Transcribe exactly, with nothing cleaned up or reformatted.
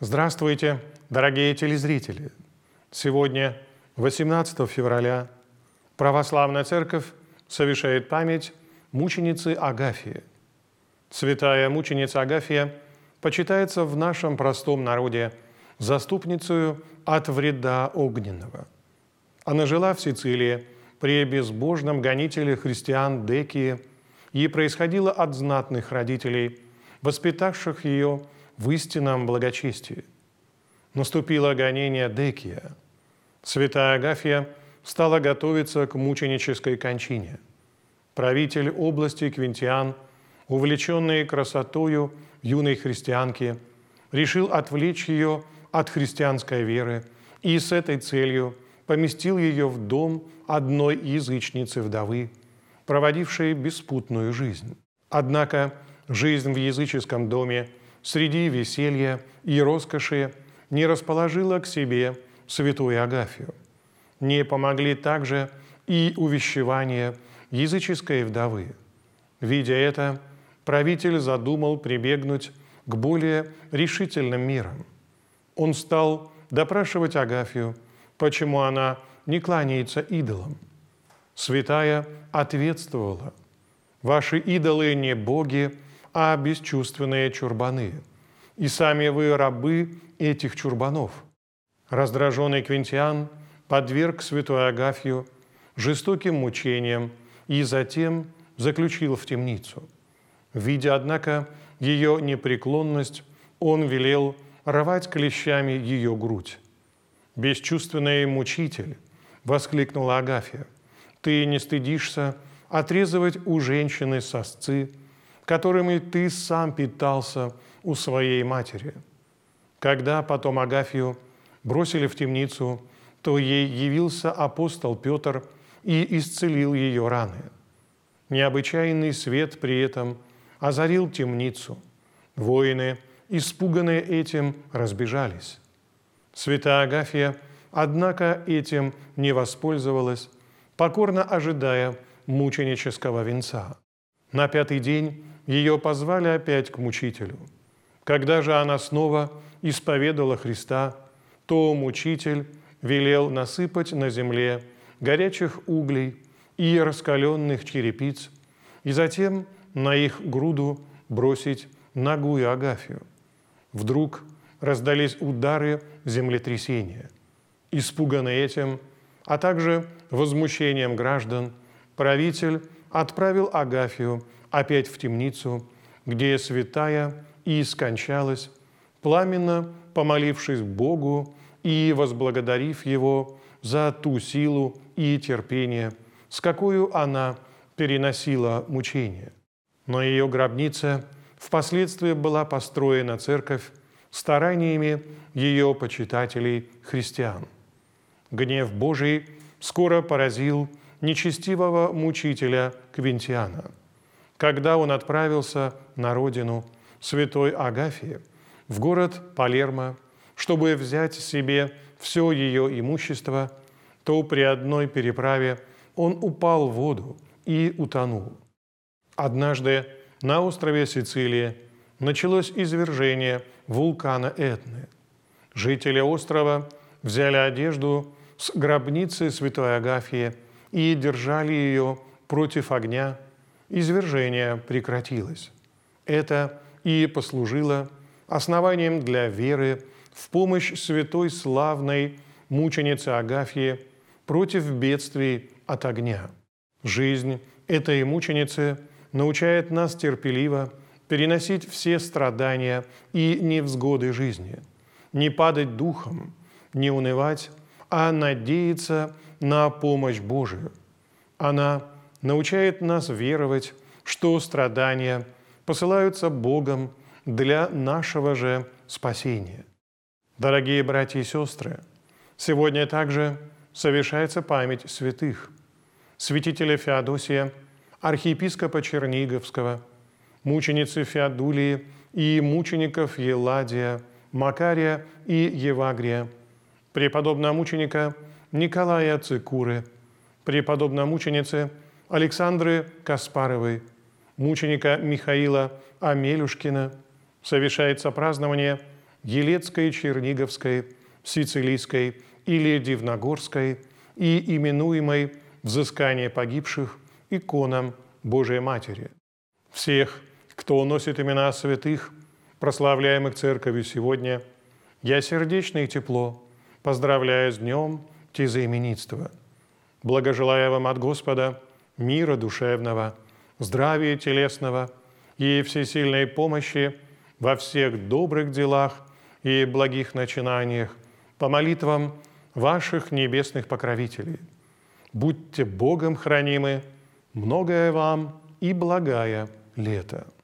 Здравствуйте, дорогие телезрители! Сегодня, восемнадцатого февраля, Православная Церковь совершает память мученицы Агафии. Святая мученица Агафия почитается в нашем простом народе заступницею от вреда огненного. Она жила в Сицилии при безбожном гонителе христиан Декии и происходила от знатных родителей, воспитавших ее в истинном благочестии. Наступило гонение Декия. Святая Агафия стала готовиться к мученической кончине. Правитель области Квинтиан, увлеченный красотою юной христианки, решил отвлечь ее от христианской веры и с этой целью поместил ее в дом одной язычницы-вдовы, проводившей беспутную жизнь. Однако жизнь в языческом доме среди веселья и роскоши не расположила к себе святую Агафию. Не помогли также и увещевания языческой вдовы. Видя это, правитель задумал прибегнуть к более решительным мерам. Он стал допрашивать Агафию, почему она не кланяется идолам. Святая ответствовала: «Ваши идолы не боги, а бесчувственные чурбаны, и сами вы рабы этих чурбанов». Раздраженный Квинтиан подверг святую Агафию жестоким мучениям и затем заключил в темницу. Видя, однако, ее непреклонность, он велел рвать клещами ее грудь. «Бесчувственный мучитель!» – воскликнула Агафия. «Ты не стыдишься отрезывать у женщины сосцы, которыми ты сам питался у своей матери». Когда потом Агафию бросили в темницу, то ей явился апостол Петр и исцелил ее раны. Необычайный свет при этом озарил темницу. Воины, испуганные этим, разбежались. Святая Агафия, однако, этим не воспользовалась, покорно ожидая мученического венца. На пятый день ее позвали опять к мучителю. Когда же она снова исповедала Христа, то мучитель велел насыпать на земле горячих углей и раскаленных черепиц, и затем на их груду бросить нагую Агафию. Вдруг раздались удары землетрясения. Испуганный этим, а также возмущением граждан, правитель отправил Агафию опять в темницу, где святая и скончалась, пламенно помолившись Богу и возблагодарив Его за ту силу и терпение, с какою она переносила мучения. Но ее гробница впоследствии была построена церковь стараниями ее почитателей христиан. Гнев Божий скоро поразил нечестивого мучителя Квинтиана. Когда он отправился на родину святой Агафии, в город Палермо, чтобы взять себе все ее имущество, то при одной переправе он упал в воду и утонул. Однажды на острове Сицилии началось извержение вулкана Этны. Жители острова взяли одежду с гробницы святой Агафии и держали ее против огня. Извержение прекратилось. Это и послужило основанием для веры в помощь святой славной мученицы Агафии против бедствий от огня. Жизнь этой мученицы научает нас терпеливо переносить все страдания и невзгоды жизни, не падать духом, не унывать, а надеяться на помощь Божию. Она научает нас веровать, что страдания посылаются Богом для нашего же спасения. Дорогие братья и сестры, сегодня также совершается память святых: святителя Феодосия, архиепископа Черниговского, мученицы Феодулии и мучеников Еладия, Макария и Евагрия, преподобного мученика Николая Цикуры, преподобной мученицы Александры Каспаровой, мученика Михаила Амелюшкина. Совершается празднование Елецкой, Черниговской, Сицилийской или Дивногорской и именуемой «Взыскание погибших» иконам Божией Матери. Всех, кто носит имена святых, прославляемых Церковью сегодня, я сердечно и тепло поздравляю с днем тезаименитства. Благожелаю вам от Господа мира душевного, здравия телесного и всесильной помощи во всех добрых делах и благих начинаниях по молитвам ваших небесных покровителей. Будьте Богом хранимы, многое вам и благая лето.